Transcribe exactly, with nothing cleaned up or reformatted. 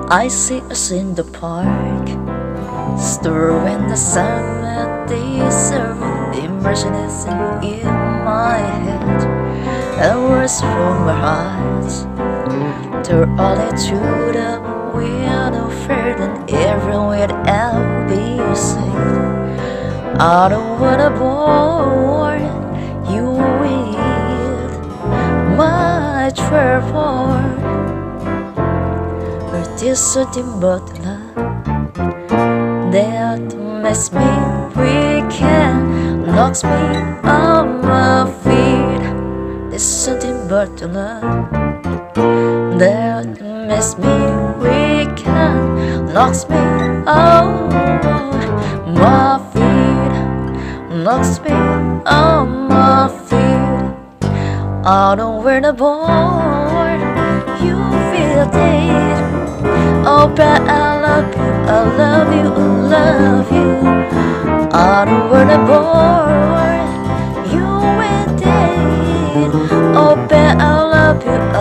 I see us in the park, stirring the summer desert. Immersion is in my head, and words from my heart. They're all through the window, fair and everywhere I'll be safe. I don't wanna bore you with my trouble. But there's something about love that makes me weak and knocks me on my feet. There's something about love that makes me weak and knocks me on my feet, knocks me on my feet. I don't wear the board, you feel dead. Oh, but I love you, I love you, I love you. I don't wear the board, you were dead. Oh, but I love you,